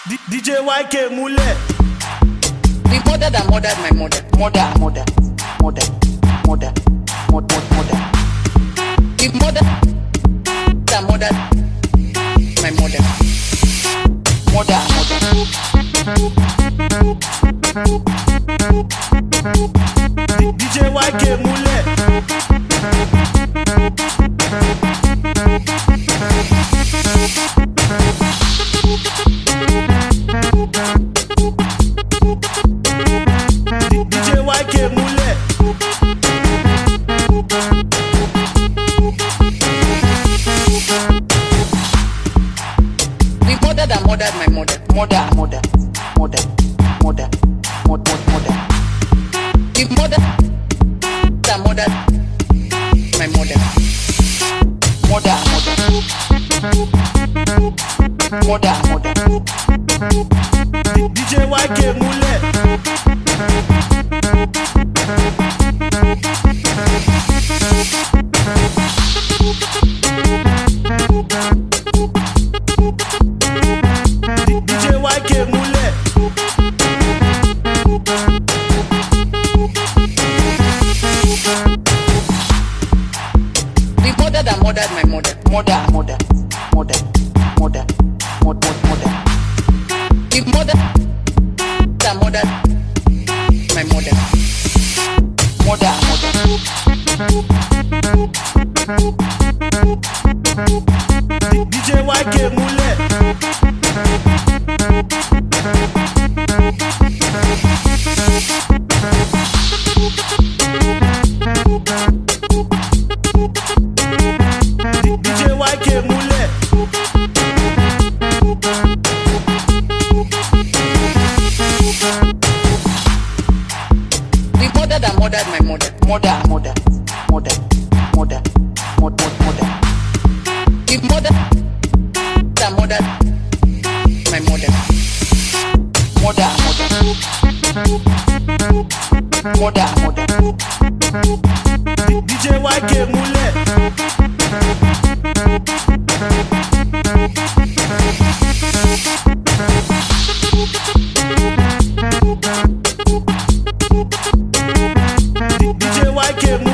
DJ YK Mule. The mother that murdered my mother. Mother. The mother that murdered my mother. Mother. DJ YK Mule. DJ YK Mule. The mother that murdered my mother. Mother. The mother that murdered my mother. Mother. DJ YK Mule. DJ YK Mule. The mother that murdered my mother. Mother. The mother that murdered my mother. DJ YK Mule. DJ YK Mule. The mother that murdered my mother. The mother that murdered my mother. DJ YK Mule. DJ YK Mule.